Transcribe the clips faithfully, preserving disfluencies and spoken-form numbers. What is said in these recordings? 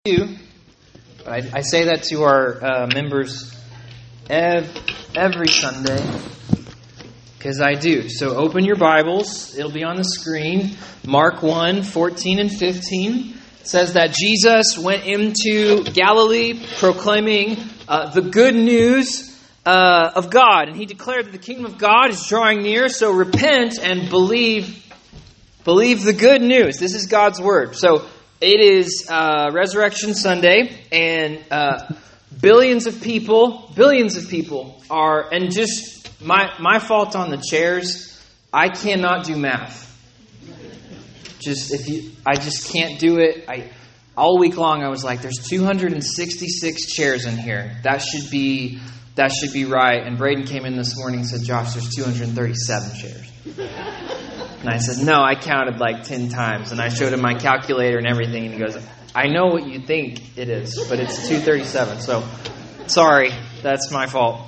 you, but I, I say that to our uh, members ev- every Sunday, because I do. So open your Bibles. It'll be on the screen. Mark one, fourteen and fifteen. It says that Jesus went into Galilee proclaiming uh, the good news uh, of God. And he declared that the kingdom of God is drawing near, so repent and believe, believe the good news. This is God's word. So it is uh, Resurrection Sunday, and uh, billions of people, billions of people are, and just my my fault on the chairs, I cannot do math. Just if you, I just can't do it. I all week long I was like, there's two hundred sixty-six chairs in here. That should be that should be right. And Braden came in this morning and said, Josh, there's two hundred thirty-seven chairs. And I said, no, I counted like ten times. And I showed him my calculator and everything. And he goes, I know what you think it is, but it's two thirty-seven. So, sorry, that's my fault.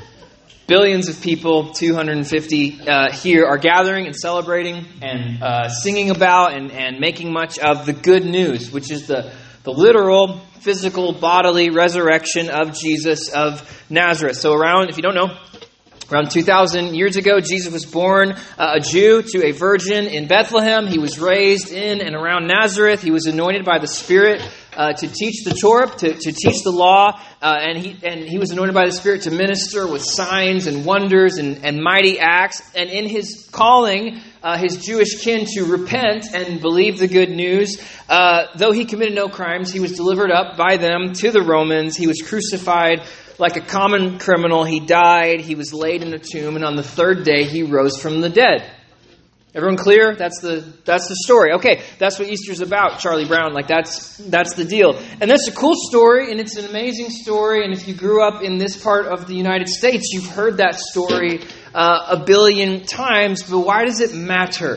Billions of people, two hundred fifty uh, here, are gathering and celebrating and uh, singing about and, and making much of the good news, which is the, the literal, physical, bodily resurrection of Jesus of Nazareth. So around, if you don't know, around two thousand years ago, Jesus was born uh, a Jew to a virgin in Bethlehem. He was raised in and around Nazareth. He was anointed by the Spirit uh, to teach the Torah, to, to teach the law. Uh, and he and he was anointed by the Spirit to minister with signs and wonders and, and mighty acts. And in his calling, uh, his Jewish kin to repent and believe the good news, uh, though he committed no crimes, he was delivered up by them to the Romans. He was crucified like a common criminal. He died, he was laid in a tomb, and on the third day he rose from the dead. Everyone clear? That's the that's the story. Okay, that's what Easter's about, Charlie Brown. Like that's that's the deal. And that's a cool story, and it's an amazing story. And if you grew up in this part of the United States, you've heard that story uh, a billion times. But why does it matter?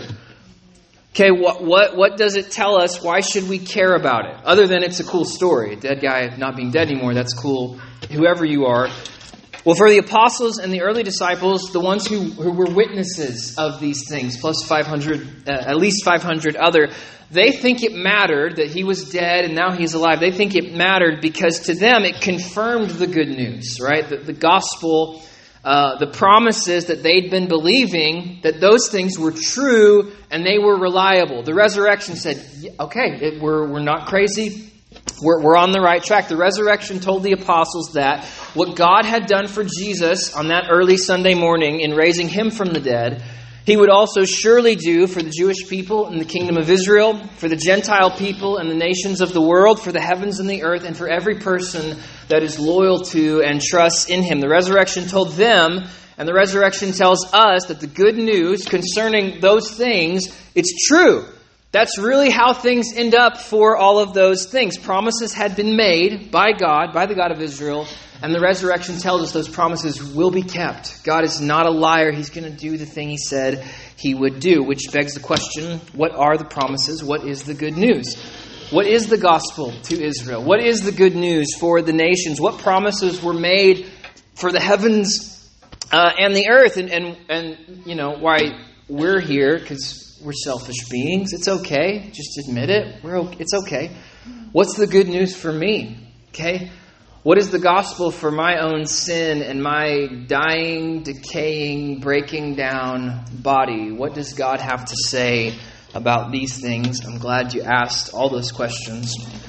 Okay, what what what does it tell us? Why should we care about it? Other than it's a cool story. A dead guy not being dead anymore, that's cool. Whoever you are. Well, for the apostles and the early disciples, the ones who, who were witnesses of these things, plus five hundred, uh, at least five hundred other, they think it mattered that he was dead and now he's alive. They think it mattered because to them it confirmed the good news, right? The, the gospel, uh, the promises that they'd been believing, that those things were true and they were reliable. The resurrection said, okay, it, we're we're not crazy. We're, we're on the right track. The resurrection told the apostles that what God had done for Jesus on that early Sunday morning in raising him from the dead, he would also surely do for the Jewish people in the kingdom of Israel, for the Gentile people and the nations of the world, for the heavens and the earth, and for every person that is loyal to and trusts in him. The resurrection told them, and the resurrection tells us that the good news concerning those things, it's true. That's really how things end up for all of those things. Promises had been made by God, by the God of Israel, and the resurrection tells us those promises will be kept. God is not a liar. He's going to do the thing he said he would do, which begs the question, what are the promises? What is the good news? What is the gospel to Israel? What is the good news for the nations? What promises were made for the heavens uh, and the earth? And, and, and, you know, why we're here, because we're selfish beings. It's okay. Just admit it. We're okay. It's okay. What's the good news for me? Okay. What is the gospel for my own sin and my dying, decaying, breaking down body? What does God have to say about these things? I'm glad you asked all those questions.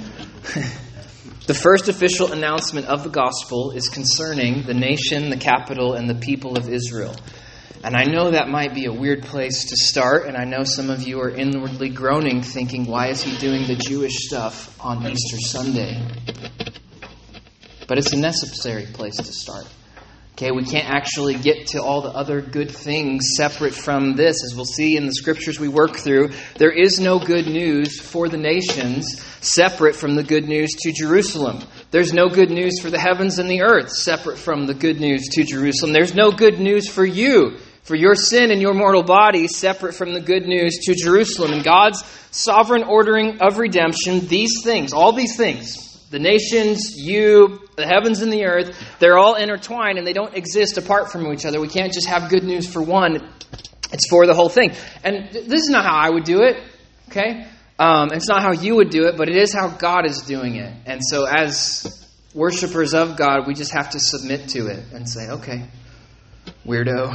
The first official announcement of the gospel is concerning the nation, the capital, and the people of Israel. And I know that might be a weird place to start, and I know some of you are inwardly groaning, thinking, why is he doing the Jewish stuff on Easter Sunday? But it's a necessary place to start. Okay, we can't actually get to all the other good things separate from this. As we'll see in the scriptures we work through, there is no good news for the nations separate from the good news to Jerusalem. There's no good news for the heavens and the earth separate from the good news to Jerusalem. There's no good news for you, for your sin and your mortal body, separate from the good news to Jerusalem. And God's sovereign ordering of redemption, these things, all these things, the nations, you, the heavens and the earth, they're all intertwined and they don't exist apart from each other. We can't just have good news for one. It's for the whole thing. And this is not how I would do it. Okay? Um, it's not how you would do it, but it is how God is doing it. And so as worshipers of God, we just have to submit to it and say, okay, weirdo.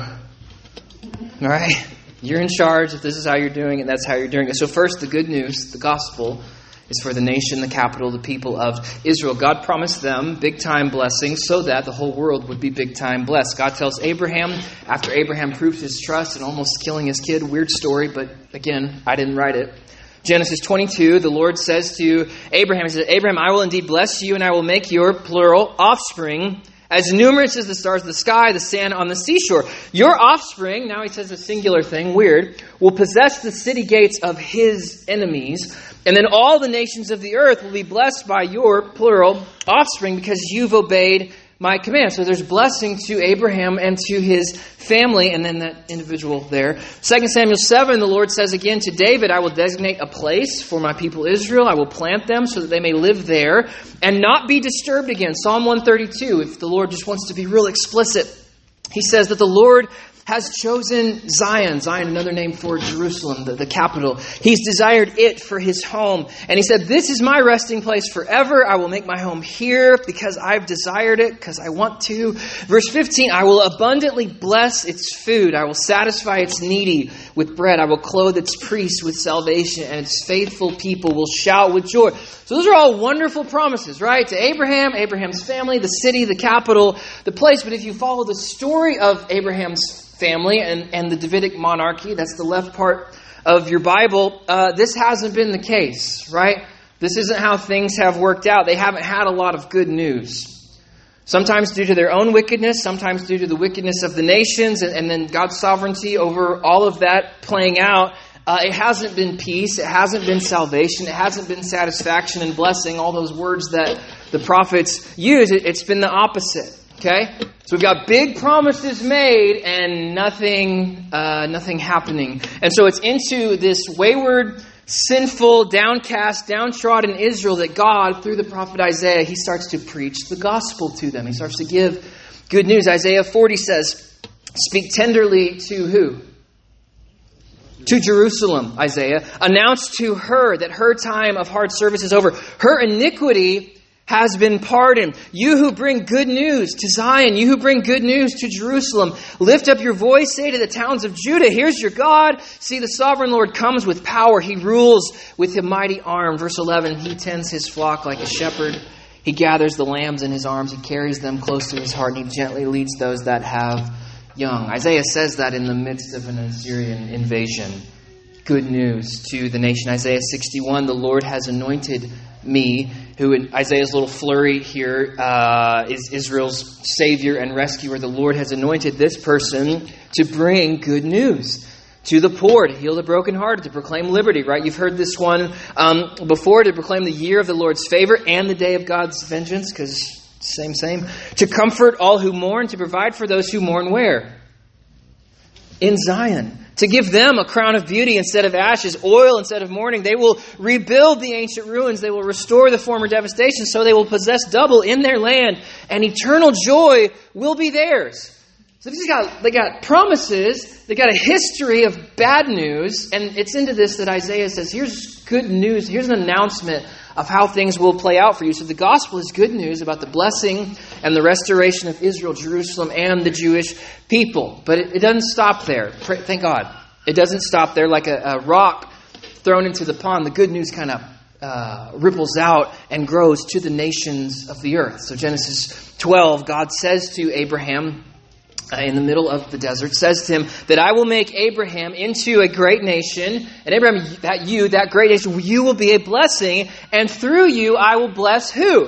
All right? You're in charge. If this is how you're doing it, that's how you're doing it. So first, the good news, the gospel, is for the nation, the capital, the people of Israel. God promised them big-time blessings so that the whole world would be big-time blessed. God tells Abraham, after Abraham proves his trust and almost killing his kid, weird story, but again, I didn't write it. Genesis twenty-two, the Lord says to Abraham, He says, Abraham, I will indeed bless you, and I will make your, plural, offspring as numerous as the stars of the sky, the sand on the seashore. Your offspring, now he says a singular thing, weird, will possess the city gates of his enemies. And then all the nations of the earth will be blessed by your, plural, offspring because you've obeyed my command. So there's blessing to Abraham and to his family, and then that individual there. Second Samuel seven, the Lord says again to David, I will designate a place for my people Israel. I will plant them so that they may live there and not be disturbed again. Psalm one thirty-two, if the Lord just wants to be real explicit, he says that the Lord has chosen Zion. Zion, another name for Jerusalem, the, the capital. He's desired it for his home. And he said, this is my resting place forever. I will make my home here because I've desired it, because I want to. Verse fifteen, I will abundantly bless its food. I will satisfy its needy with bread. I will clothe its priests with salvation, and its faithful people will shout with joy. So those are all wonderful promises, right? To Abraham, Abraham's family, the city, the capital, the place. But if you follow the story of Abraham's family and, and the Davidic monarchy, that's the left part of your Bible, uh, this hasn't been the case, right? This isn't how things have worked out. They haven't had a lot of good news. Sometimes due to their own wickedness, sometimes due to the wickedness of the nations, and, and then God's sovereignty over all of that playing out. Uh, it hasn't been peace, it hasn't been salvation, it hasn't been satisfaction and blessing, all those words that the prophets use. It, it's been the opposite. Okay, so we've got big promises made and nothing, uh, nothing happening. And so it's into this wayward, sinful, downcast, downtrodden Israel that God, through the prophet Isaiah, he starts to preach the gospel to them. He starts to give good news. Isaiah forty says, speak tenderly to who? To Jerusalem, Isaiah. Announce to her that her time of hard service is over. Her iniquity has been pardoned. You who bring good news to Zion, you who bring good news to Jerusalem, lift up your voice, say to the towns of Judah, here's your God. See, the sovereign Lord comes with power. He rules with a mighty arm. Verse eleven, he tends his flock like a shepherd. He gathers the lambs in his arms. He carries them close to his heart, and he gently leads those that have young. Isaiah says that in the midst of an Assyrian invasion. Good news to the nation. Isaiah sixty-one, the Lord has anointed me, who in Isaiah's little flurry here uh, is Israel's Savior and rescuer. The Lord has anointed this person to bring good news to the poor, to heal the brokenhearted, to proclaim liberty, right? You've heard this one um, before, to proclaim the year of the Lord's favor and the day of God's vengeance, because same, same. To comfort all who mourn, to provide for those who mourn where? In Zion. To give them a crown of beauty instead of ashes, oil instead of mourning. They will rebuild the ancient ruins. They will restore the former devastation, so they will possess double in their land, and eternal joy will be theirs. So these got, they got promises, they got a history of bad news, and it's into this that Isaiah says, here's good news, here's an announcement of how things will play out for you. So the gospel is good news about the blessing and the restoration of Israel, Jerusalem, and the Jewish people. But it, it doesn't stop there. Pray, thank God. It doesn't stop there like a, a rock thrown into the pond. The good news kind of uh, ripples out and grows to the nations of the earth. So Genesis twelve, God says to Abraham, Uh, in the middle of the desert, says to him that I will make Abraham into a great nation. And Abraham, that you, that great nation, you will be a blessing. And through you, I will bless who?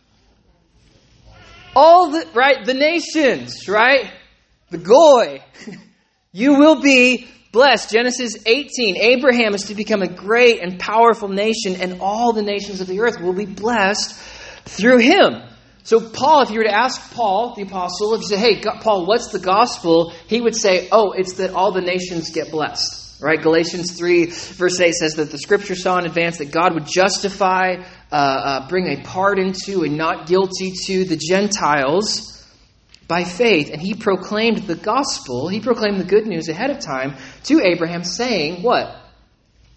All the, right? The nations, right? The goy. You will be blessed. Genesis eighteen, Abraham is to become a great and powerful nation, and all the nations of the earth will be blessed through him. So Paul, if you were to ask Paul, the apostle, if you say, hey, Paul, what's the gospel? He would say, oh, it's that all the nations get blessed. Right? Galatians three, verse eight says that the scripture saw in advance that God would justify, uh, uh, bring a pardon to and not guilty to the Gentiles by faith. And he proclaimed the gospel, he proclaimed the good news ahead of time to Abraham, saying, what?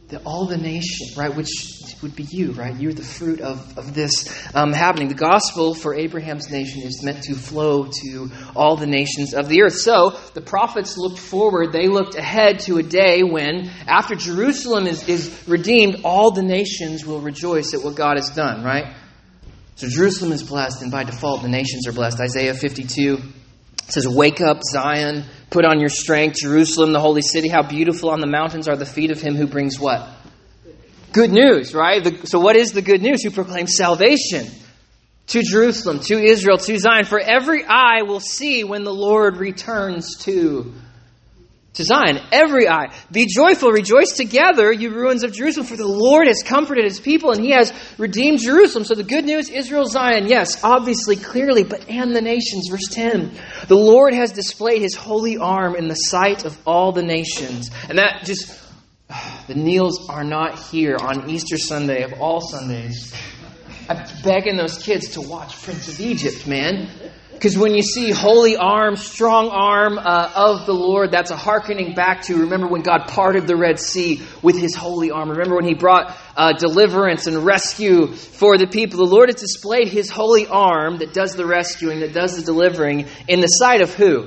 the, all the nation, right, which would be you, right? You're the fruit of, of this um, happening. The gospel for Abraham's nation is meant to flow to all the nations of the earth. So the prophets looked forward. They looked ahead to a day when, after Jerusalem is, is redeemed, all the nations will rejoice at what God has done, right? So Jerusalem is blessed, and by default, the nations are blessed. Isaiah fifty-two says, "Wake up, Zion, put on your strength, Jerusalem, the holy city. How beautiful on the mountains are the feet of him who brings" what? Good news, right? The, so what is the good news? Who proclaims salvation to Jerusalem, to Israel, to Zion. For every eye will see when the Lord returns to To Zion, every eye. Be joyful, rejoice together, you ruins of Jerusalem, for the Lord has comforted his people and he has redeemed Jerusalem. So the good news, Israel, Zion, yes, obviously, clearly, but and the nations. Verse ten, the Lord has displayed his holy arm in the sight of all the nations. And that just, the Neils are not here on Easter Sunday of all Sundays. I'm begging those kids to watch Prince of Egypt, man. Because when you see holy arm, strong arm uh, of the Lord, that's a hearkening back to, remember when God parted the Red Sea with his holy arm. Remember when he brought uh, deliverance and rescue for the people. The Lord has displayed his holy arm that does the rescuing, that does the delivering, in the sight of who?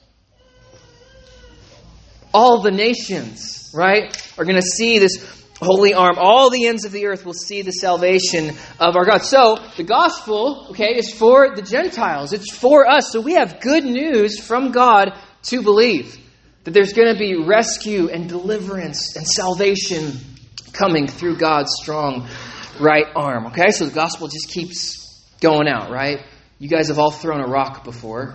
All the nations, right, are going to see this holy arm. All the ends of the earth will see the salvation of our God. So the gospel, okay, is for the Gentiles. It's for us. So we have good news from God to believe that there's going to be rescue and deliverance and salvation coming through God's strong right arm. Okay, so the gospel just keeps going out, right? You guys have all thrown a rock before.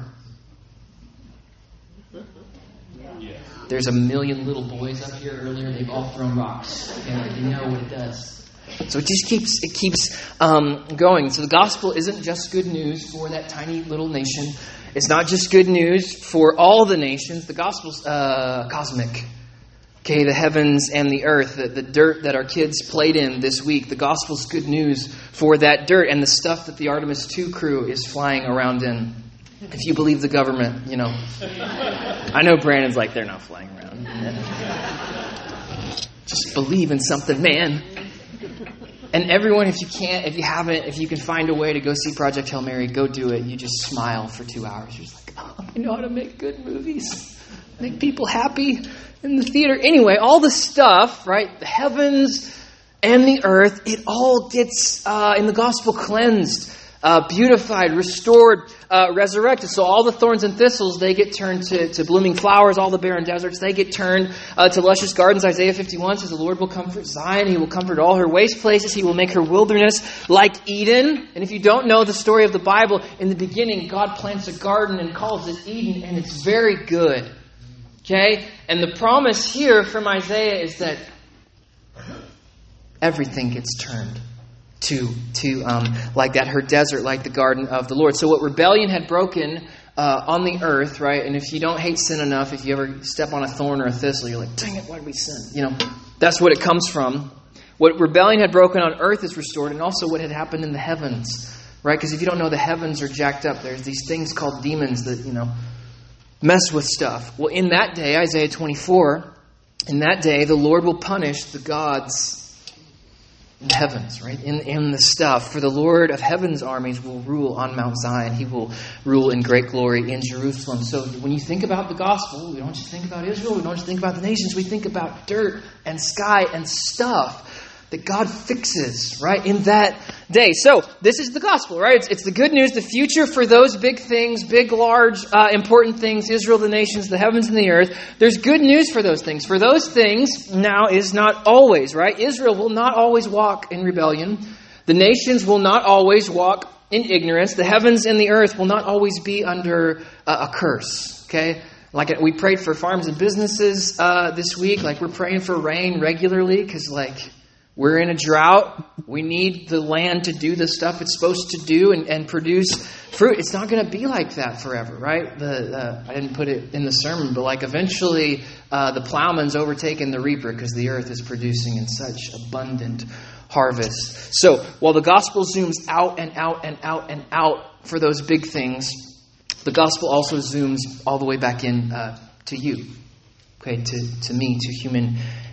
There's a million little boys up here earlier. They've all thrown rocks. Okay? They know what it does. So it just keeps it keeps um, going. So the gospel isn't just good news for that tiny little nation. It's not just good news for all the nations. The gospel's uh, cosmic. Okay, the heavens and the earth, the, the dirt that our kids played in this week. The gospel's good news for that dirt and the stuff that the Artemis two crew is flying around in. If you believe the government, you know. I know Brandon's like, they're not flying around. Just believe in something, man. And everyone, if you can't, if you haven't, if you can find a way to go see Project Hail Mary, go do it. You just smile for two hours. You're just like, oh, I know how to make good movies. Make people happy in the theater. Anyway, all the stuff, right? The heavens and the earth, it all gets, uh, in the gospel, cleansed. Uh, beautified, restored, uh, resurrected. So all the thorns and thistles, they get turned to, to blooming flowers. All the barren deserts, they get turned uh, to luscious gardens. Isaiah fifty-one says, the Lord will comfort Zion. He will comfort all her waste places. He will make her wilderness like Eden. And if you don't know the story of the Bible, in the beginning, God plants a garden and calls it Eden, and it's very good. Okay? And the promise here from Isaiah is that everything gets turned to to um, like that, her desert, like the garden of the Lord. So what rebellion had broken uh, on the earth, right? And if you don't hate sin enough, if you ever step on a thorn or a thistle, you're like, dang it, why did we sin? You know, that's what it comes from. What rebellion had broken on earth is restored, and also what had happened in the heavens, right? Because if you don't know, the heavens are jacked up. There's these things called demons that, you know, mess with stuff. Well, in that day, Isaiah twenty-four, in that day, the Lord will punish the gods in the heavens, right? In, in the stuff. For the Lord of heaven's armies will rule on Mount Zion. He will rule in great glory in Jerusalem. So when you think about the gospel, we don't just think about Israel. We don't just think about the nations. We think about dirt and sky and stuff that God fixes, right, in that day. So this is the gospel, right? It's, it's the good news, the future for those big things, big, large, uh, important things, Israel, the nations, the heavens and the earth. There's good news for those things. For those things now is not always, right? Israel will not always walk in rebellion. The nations will not always walk in ignorance. The heavens and the earth will not always be under uh, a curse, okay? Like we prayed for farms and businesses uh, this week. Like we're praying for rain regularly because, like, we're in a drought. We need the land to do the stuff it's supposed to do and, and produce fruit. It's not going to be like that forever, right? The uh, I didn't put it in the sermon, but like eventually uh, the plowman's overtaken the reaper because the earth is producing in such abundant harvest. So while the gospel zooms out and out and out and out for those big things, the gospel also zooms all the way back in uh, to you, okay, to, to me, to human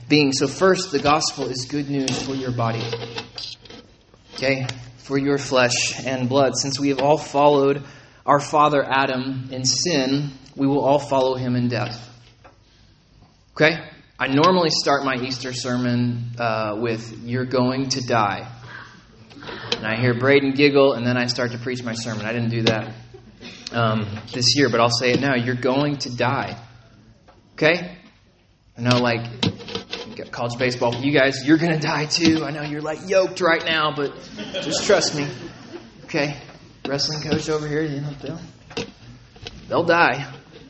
being. So first, the gospel is good news for your body. Okay? For your flesh and blood. Since we have all followed our father Adam in sin, we will all follow him in death. Okay? I normally start my Easter sermon uh, with, "You're going to die." And I hear Braden giggle, and then I start to preach my sermon. I didn't do that um, this year, but I'll say it now. You're going to die. Okay? I know, like, college baseball, you guys, you're going to die too. I know you're, like, yoked right now, but just trust me. Okay? Wrestling coach over here, you know, they'll, they'll die.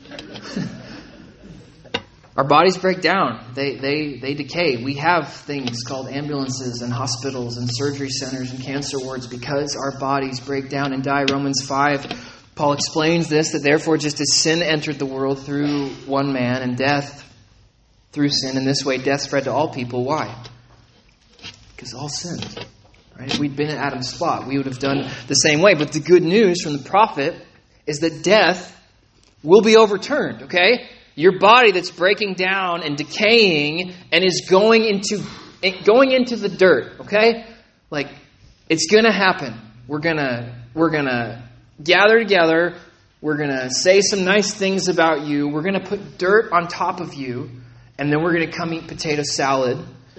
Our bodies break down. They, they, they decay. We have things called ambulances and hospitals and surgery centers and cancer wards because our bodies break down and die. Romans five, Paul explains this, that therefore just as sin entered the world through one man and death through sin, in this way death spread to all people. Why? Because all sinned. Right? If we'd been in Adam's spot, we would have done the same way. But the good news from the prophet is that death will be overturned. Okay? Your body that's breaking down and decaying and is going into going into the dirt, okay? Like, it's going to happen. We're going to we're going to gather together. We're going to say some nice things about you. We're going to put dirt on top of you, and then we're going to come eat potato salad.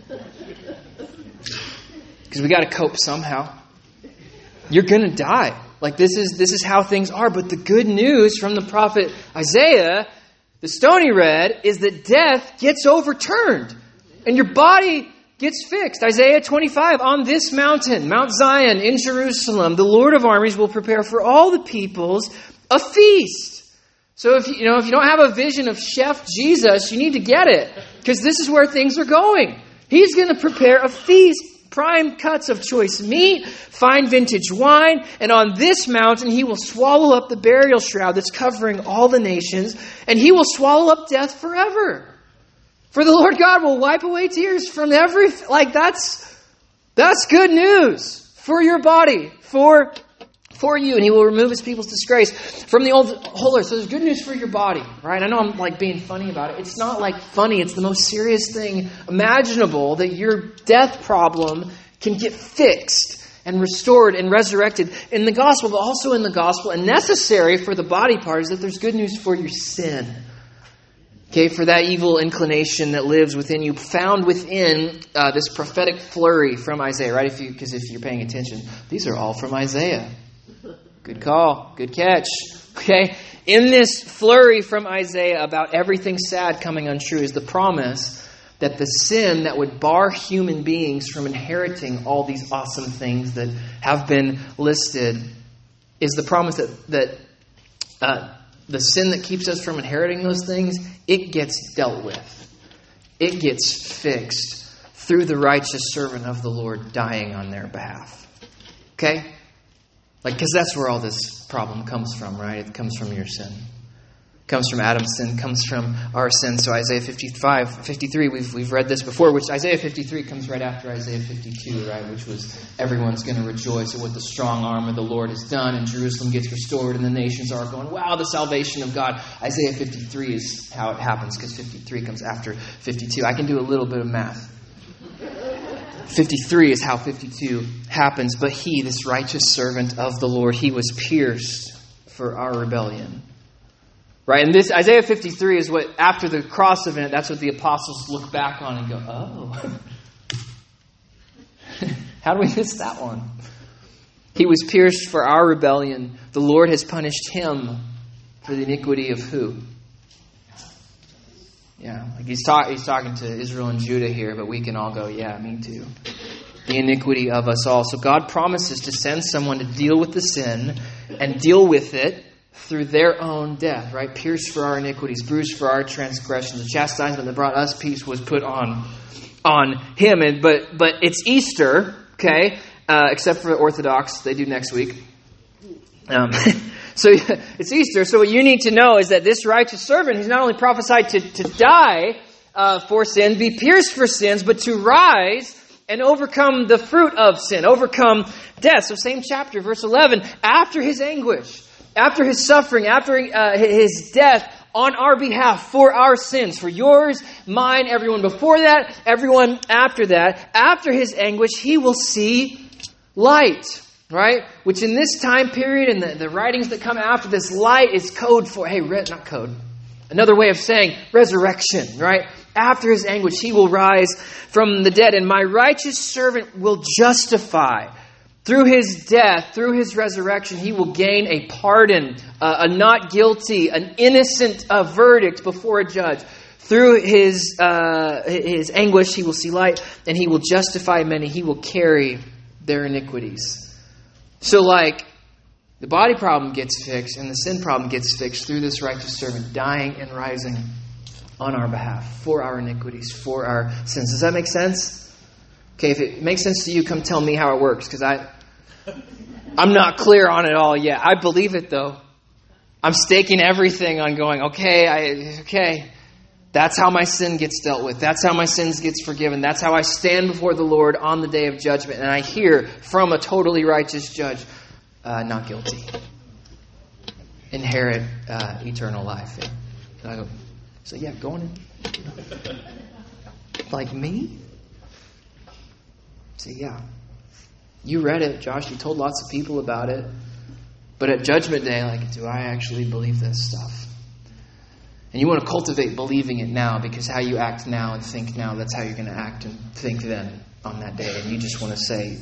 Because we got to cope somehow. You're going to die. Like, this is this is how things are. But the good news from the prophet Isaiah, the stony red, is that death gets overturned and your body gets fixed. Isaiah twenty-five, on this mountain, Mount Zion in Jerusalem, the Lord of armies will prepare for all the peoples a feast. So if you, you know, if you don't have a vision of Chef Jesus, you need to get it, because this is where things are going. He's going to prepare a feast. Prime cuts of choice meat, fine vintage wine, and on this mountain he will swallow up the burial shroud that's covering all the nations, and he will swallow up death forever. For the Lord God will wipe away tears from every... Like, that's that's good news for your body, for, for you, and he will remove his people's disgrace from the old whole earth. So there's good news for your body, right? I know I'm like being funny about it. It's not like funny. It's the most serious thing imaginable, that your death problem can get fixed and restored and resurrected in the gospel, but also in the gospel, and necessary for the body part, is that there's good news for your sin. Okay, for that evil inclination that lives within you, found within uh, this prophetic flurry from Isaiah, right? If you, because if you're paying attention, these are all from Isaiah. Good call. Good catch. Okay? In this flurry from Isaiah about everything sad coming untrue is the promise that the sin that would bar human beings from inheriting all these awesome things that have been listed is the promise that, that uh, the sin that keeps us from inheriting those things, it gets dealt with. It gets fixed through the righteous servant of the Lord dying on their behalf. Okay? Like, because that's where all this problem comes from, right? It comes from your sin. It comes from Adam's sin. It comes from our sin. So Isaiah fifty-five, fifty-three, we've we've read this before, which Isaiah fifty-three comes right after Isaiah fifty-two, right? Which was, everyone's going to rejoice at what the strong arm of the Lord has done, and Jerusalem gets restored, and the nations are going, wow, the salvation of God. Isaiah fifty-three is how it happens, because fifty-three comes after fifty-two. I can do a little bit of math. fifty-three is how fifty-two happens. But he, this righteous servant of the Lord, he was pierced for our rebellion. Right? And this Isaiah fifty-three is what, after the cross event, that's what the apostles look back on and go, oh. How do we miss that one? He was pierced for our rebellion. The Lord has punished him for the iniquity of who? Yeah, like he's, talk, he's talking to Israel and Judah here, but we can all go, yeah, me too. The iniquity of us all. So God promises to send someone to deal with the sin and deal with it through their own death, right? Pierced for our iniquities, bruised for our transgressions. The chastisement that brought us peace was put on, on him. And, but, but it's Easter, okay? Uh, except for the Orthodox, they do next week. Um So it's Easter. So what you need to know is that this righteous servant, he's not only prophesied to, to die uh, for sin, be pierced for sins, but to rise and overcome the fruit of sin, overcome death. So same chapter, verse eleven, after his anguish, after his suffering, after uh, his death, on our behalf for our sins, for yours, mine, everyone before that, everyone after that. After his anguish, he will see light, right? Which in this time period and the, the writings that come after this, light is code for, hey, re- not code. Another way of saying resurrection, right? After his anguish, he will rise from the dead, and my righteous servant will justify. Through his death, through his resurrection, he will gain a pardon, uh, a not guilty, an innocent uh, verdict before a judge. Through his uh, his anguish, he will see light, and he will justify many. He will carry their iniquities. So, like, the body problem gets fixed, and the sin problem gets fixed through this righteous servant dying and rising on our behalf, for our iniquities, for our sins. Does that make sense? Okay, if it makes sense to you, come tell me how it works, because I, I'm not clear on it all yet. I believe it, though. I'm staking everything on going, okay, I, okay, that's how my sin gets dealt with. That's how my sins gets forgiven. That's how I stand before the Lord on the day of judgment. And I hear from a totally righteous judge, uh, not guilty. Inherit uh, eternal life. And I go, so yeah, go on in. Like me? So yeah, you read it, Josh. You told lots of people about it. But at Judgment Day, like, do I actually believe this stuff? And you want to cultivate believing it now, because how you act now and think now, that's how you're going to act and think then on that day. And you just want to say,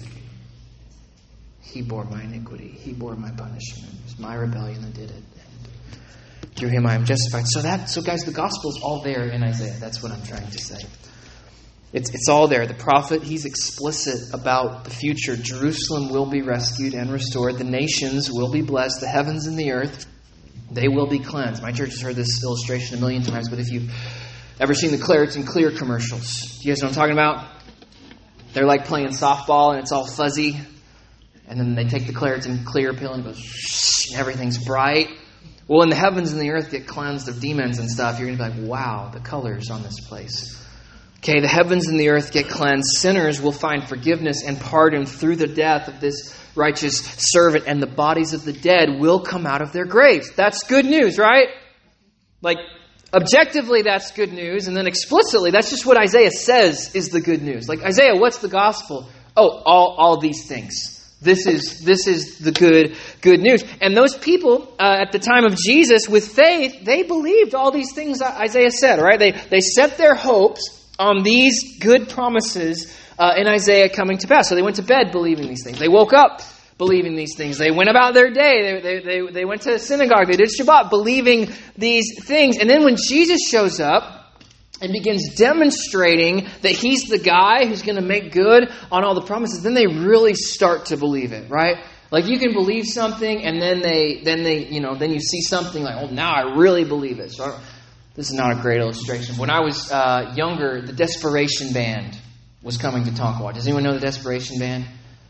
he bore my iniquity. He bore my punishment. It was my rebellion that did it. And through him I am justified. So that, so guys, the gospel is all there in Isaiah. That's what I'm trying to say. It's, it's all there. The prophet, he's explicit about the future. Jerusalem will be rescued and restored. The nations will be blessed. The heavens and the earth, they will be cleansed. My church has heard this illustration a million times, but if you've ever seen the Claritin Clear commercials, do you guys know what I'm talking about? They're like playing softball and it's all fuzzy. And then they take the Claritin Clear pill and it goes, shh, and everything's bright. Well, when the heavens and the earth get cleansed of demons and stuff, you're going to be like, wow, the colors on this place. Okay, the heavens and the earth get cleansed. Sinners will find forgiveness and pardon through the death of this righteous servant, and the bodies of the dead will come out of their graves. That's good news, right? Like, objectively, that's good news. And then explicitly, that's just what Isaiah says is the good news. Like, Isaiah, what's the gospel? Oh, all, all these things. This is this is the good good news. And those people uh, at the time of Jesus with faith, they believed all these things Isaiah said, right? They, they set their hopes on these good promises uh, in Isaiah coming to pass. So they went to bed believing these things. They woke up believing these things. They went about their day. They, they, they, they went to synagogue. They did Shabbat believing these things. And then when Jesus shows up and begins demonstrating that he's the guy who's going to make good on all the promises, then they really start to believe it, right? Like, you can believe something and then they, then they, you know, then you see something like, oh, now I really believe it. So I This is not a great illustration. When I was uh, younger, the Desperation Band was coming to Tonkawa. Does anyone know the Desperation Band?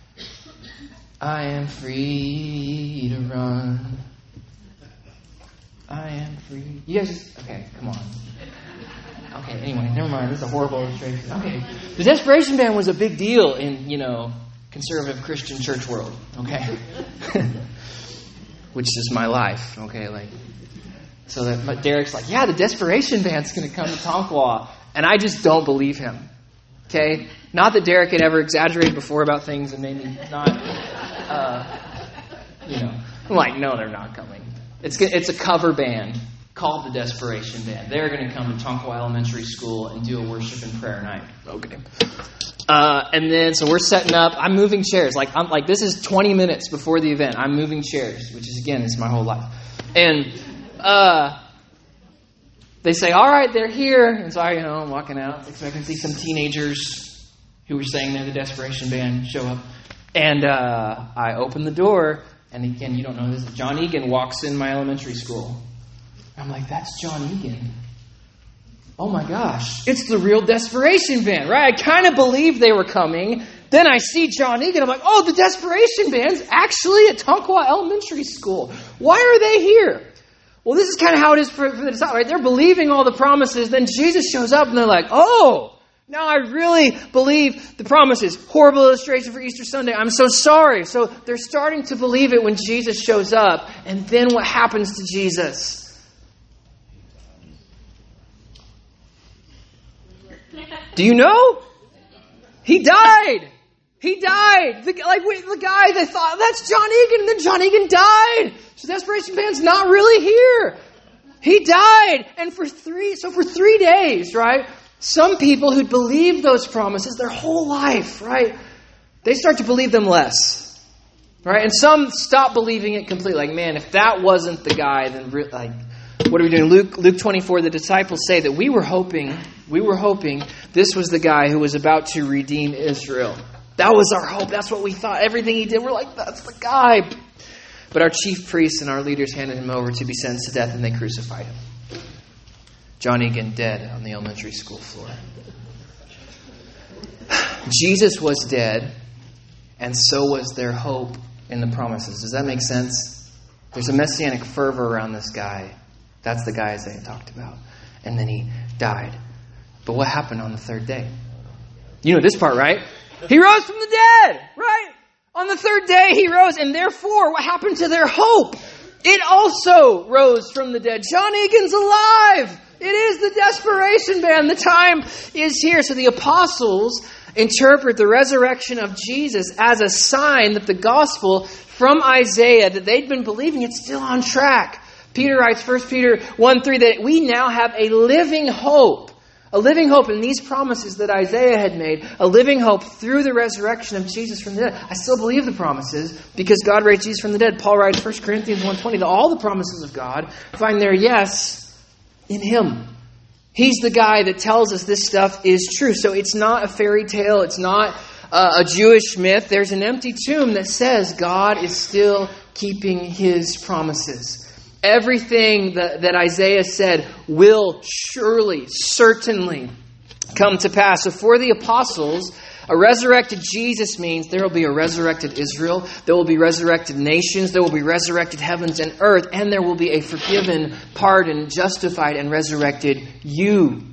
I am free to run. I am free. You guys just... Okay, come on. Okay, anyway, never mind. This is a horrible illustration. Okay. The Desperation Band was a big deal in, you know, conservative Christian church world. Okay? Which is my life. Okay, like... So that but Derek's like, yeah, the Desperation Band's going to come to Tonkawa. And I just don't believe him. Okay? Not that Derek had ever exaggerated before about things and made me not, uh, you know. I'm like, no, they're not coming. It's it's a cover band called the Desperation Band. They're going to come to Tonkawa Elementary School and do a worship and prayer night. Okay. Uh, and then, so we're setting up. I'm moving chairs. Like, I'm like, this is twenty minutes before the event. I'm moving chairs, which is, again, is my whole life. And... Uh, they say, all right, they're here. And so I, you know, I'm walking out, expecting to see some teenagers who were saying they're the Desperation Band show up. And uh, I open the door, and again, you don't know this, John Egan walks in my elementary school. I'm like, that's John Egan. Oh my gosh, it's the real Desperation Band, right? I kind of believed they were coming. Then I see John Egan. I'm like, oh, the Desperation Band's actually at Tonkawa Elementary School. Why are they here? Well, this is kind of how it is for, for the disciples, right? They're believing all the promises. Then Jesus shows up and they're like, oh, now I really believe the promises. Horrible illustration for Easter Sunday. I'm so sorry. So they're starting to believe it when Jesus shows up. And then what happens to Jesus? Do you know? He died. He died. The, like we, the guy they thought, that's John Egan, and then John Egan died. So Desperation Band's not really here. He died. And for three, so for three days, right? Some people who'd believed those promises their whole life, right? They start to believe them less. Right? And some stop believing it completely. Like, man, if that wasn't the guy, then re- like, what are we doing? Luke Luke twenty-four, the disciples say that we were hoping, we were hoping this was the guy who was about to redeem Israel. That was our hope. That's what we thought. Everything he did, we're like, that's the guy. But our chief priests and our leaders handed him over to be sentenced to death, and they crucified him. John Egan dead on the elementary school floor. Jesus was dead, and so was their hope in the promises. Does that make sense? There's a messianic fervor around this guy. That's the guy Isaiah talked about. And then he died. But what happened on the third day? You know this part, right? He rose from the dead, right? On the third day he rose, and therefore what happened to their hope? It also rose from the dead. John Egan's alive. It is the Desperation Band. The time is here. So the apostles interpret the resurrection of Jesus as a sign that the gospel from Isaiah that they'd been believing, it's still on track. Peter writes, First Peter one three, that we now have a living hope. A living hope in these promises that Isaiah had made. A living hope through the resurrection of Jesus from the dead. I still believe the promises because God raised Jesus from the dead. Paul writes, First Corinthians one twenty, that all the promises of God find their yes in Him. He's the guy that tells us this stuff is true. So it's not a fairy tale. It's not uh, a Jewish myth. There's an empty tomb that says God is still keeping His promises. Everything that, that Isaiah said will surely, certainly come to pass. So for the apostles, a resurrected Jesus means there will be a resurrected Israel. There will be resurrected nations. There will be resurrected heavens and earth. And there will be a forgiven, pardoned, justified, and resurrected you.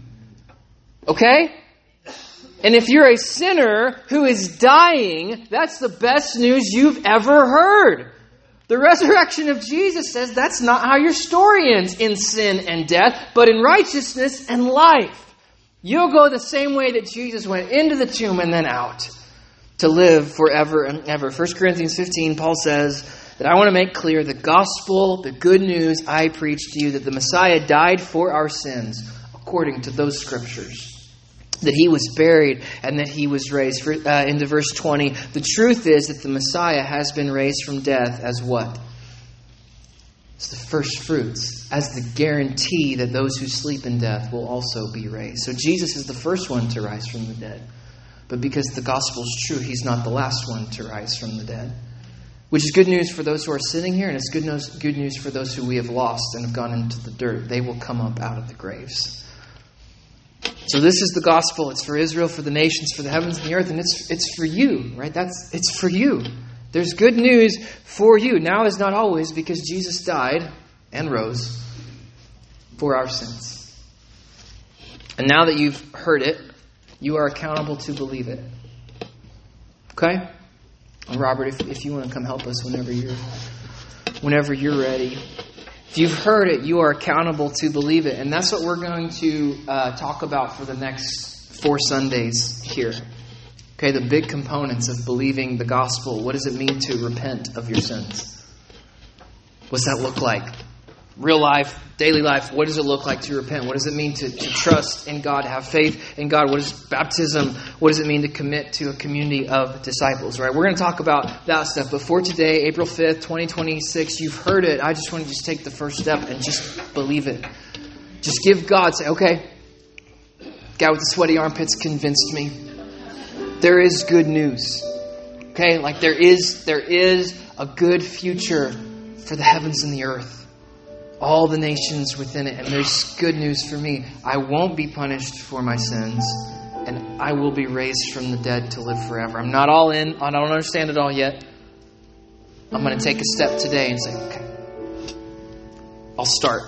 Okay? And if you're a sinner who is dying, that's the best news you've ever heard. The resurrection of Jesus says that's not how your story ends, in sin and death, but in righteousness and life. You'll go the same way that Jesus went into the tomb and then out to live forever and ever. First Corinthians fifteen, Paul says that I want to make clear the gospel, the good news I preach to you, that the Messiah died for our sins according to those scriptures. That He was buried and that He was raised. For, uh, into verse twenty, the truth is that the Messiah has been raised from death as what? It's the first fruits, as the guarantee that those who sleep in death will also be raised. So Jesus is the first one to rise from the dead. But because the gospel is true, He's not the last one to rise from the dead. Which is good news for those who are sitting here, and it's good news, good news for those who we have lost and have gone into the dirt. They will come up out of the graves. So this is the gospel. It's for Israel, for the nations, for the heavens and the earth, and it's it's for you, right? That's it's for you. There's good news for you. Now is not always, because Jesus died and rose for our sins. And now that you've heard it, you are accountable to believe it. Okay? And Robert, if, if you want to come help us whenever you're whenever you're ready. If you've heard it, you are accountable to believe it. And that's what we're going to uh, talk about for the next four Sundays here. Okay, the big components of believing the gospel. What does it mean to repent of your sins? What's that look like? Real life, daily life, what does it look like to repent? What does it mean to, to trust in God, have faith in God? What is baptism? What does it mean to commit to a community of disciples? Right? We're going to talk about that stuff. But for today, April fifth, twenty twenty-six, you've heard it. I just want to just take the first step and just believe it. Just give God, say, okay, guy with the sweaty armpits convinced me. There is good news. Okay? Like there is, there is a good future for the heavens and the earth. All the nations within it. And there's good news for me. I won't be punished for my sins. And I will be raised from the dead to live forever. I'm not all in. I don't understand it all yet. I'm going to take a step today and say, okay, I'll start.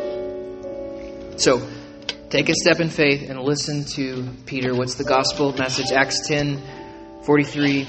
So, take a step in faith and listen to Peter. What's the gospel message? Acts ten forty-three.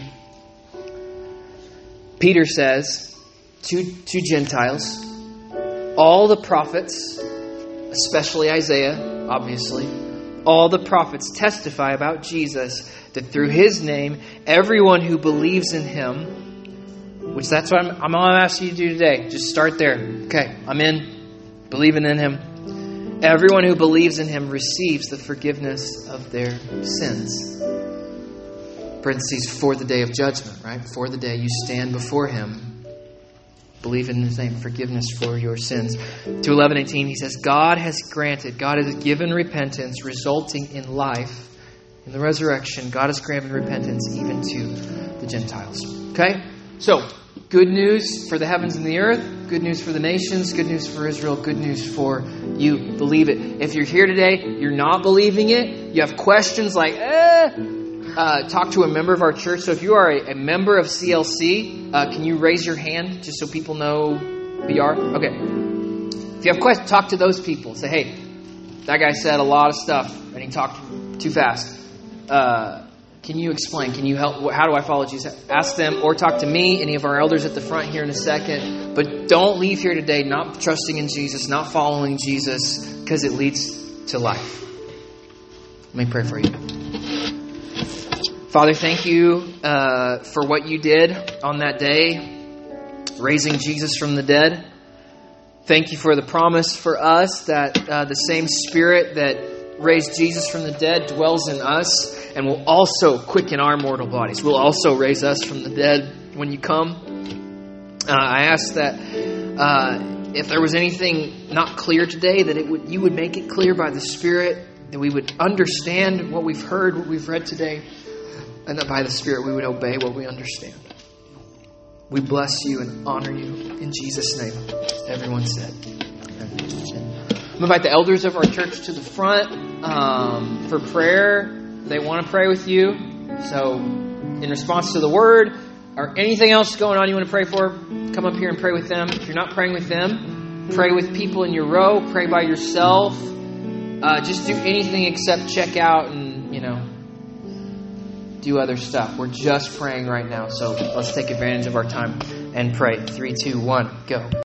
Peter says to, to Gentiles, all the prophets, especially Isaiah, obviously, All the prophets testify about Jesus, that through His name, everyone who believes in Him, which that's what I'm, I'm all I'm asking you to do today. Just start there. Okay, I'm in, believing in Him. Everyone who believes in Him receives the forgiveness of their sins. Parentheses, for the day of judgment, right? For the day you stand before Him. Believe in His name, forgiveness for your sins. To eleven eighteen, he says, God has granted, God has given repentance resulting in life. In the resurrection, God has granted repentance even to the Gentiles. Okay? So, good news for the heavens and the earth. Good news for the nations. Good news for Israel. Good news for you. Believe it. If you're here today, you're not believing it. You have questions like, eh... Uh, talk to a member of our church. So if you are a, a member of C L C, uh, can you raise your hand just so people know who you are? Okay. If you have questions, talk to those people. Say, hey, that guy said a lot of stuff and he talked too fast. Uh, can you explain? Can you help? How do I follow Jesus? Ask them or talk to me, any of our elders at the front here in a second. But don't leave here today not trusting in Jesus, not following Jesus, because it leads to life. Let me pray for you. Father, thank you uh, for what you did on that day, raising Jesus from the dead. Thank you for the promise for us that uh, the same Spirit that raised Jesus from the dead dwells in us and will also quicken our mortal bodies. Will also raise us from the dead when you come. Uh, I ask that uh, if there was anything not clear today, that it would you would make it clear by the Spirit, that we would understand what we've heard, what we've read today. And that by the Spirit we would obey what we understand. We bless you and honor you in Jesus' name. Everyone said. I'm going to invite the elders of our church to the front um, for prayer. They want to pray with you. So in response to the word or anything else going on you want to pray for, come up here and pray with them. If you're not praying with them, pray with people in your row. Pray by yourself. Uh, just do anything except check out and, you know, do other stuff. We're just praying right now. So let's take advantage of our time and pray. Three, two, one, go.